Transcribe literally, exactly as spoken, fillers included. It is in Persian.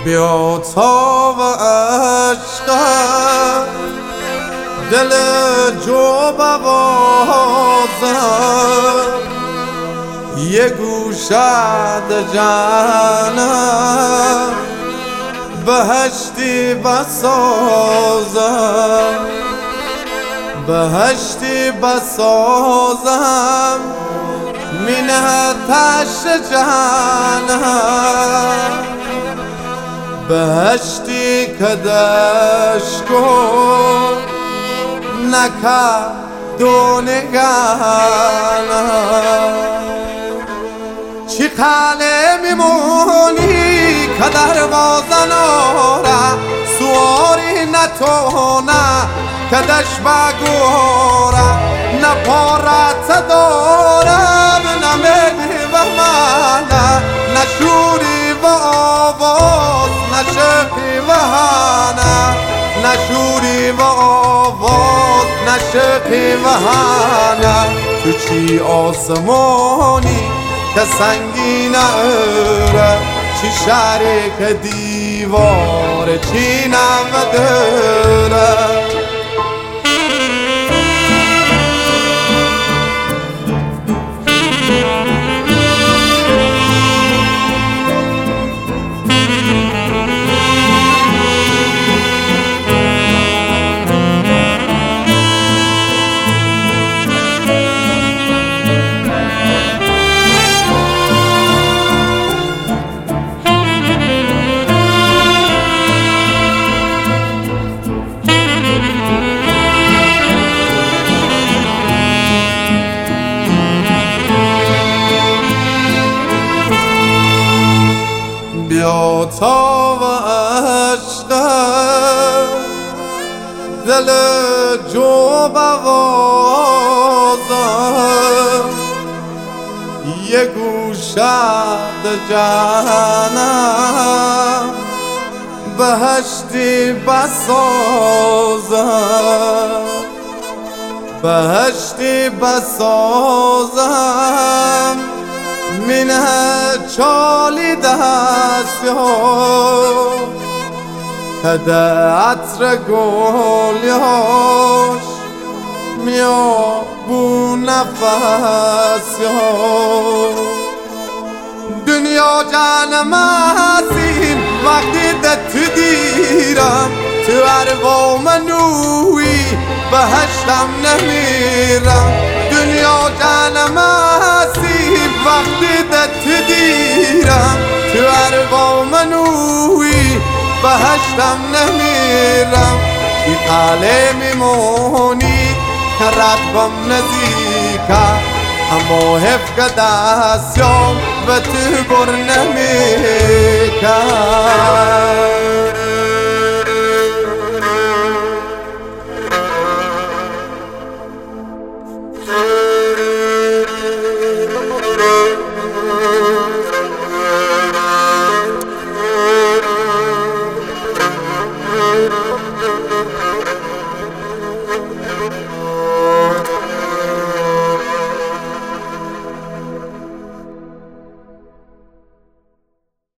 بیا تا و عشق دل جو بوازم یه گوشد جانم بهشتی بسازم بهشتی بسازم منتش جانم بهشتی کدش کن نکه دونگانم چی خاله میمونی که دروازه ناره سواری نتونه کدش بگوره نه پارت دارم نه مهدی و منه نه شوری و آواز نه شقی و هنه نه شوری و آواز نه شقی و هنه تو چی آسمانی که سنگین اره چی شرک دیوار چی نمدره بیا تا و عشق دل جو بوازم یه گوشد جانم بهشتی بسازم بهشتی بسازم منه چالی دست ها کده عطر گلیاش میا بو نفس ها دنیا جانم هستیم وقتی ده تو دیرم تو اروا منوی بهشتم نمیرم دنیا جانم هستیم وقتی ده تو دیرم تو اروا منوی بهشتم نمیرم چی قاله میمونی که رقبم نزیکه اما حف که دستیام و تو بر نمیکن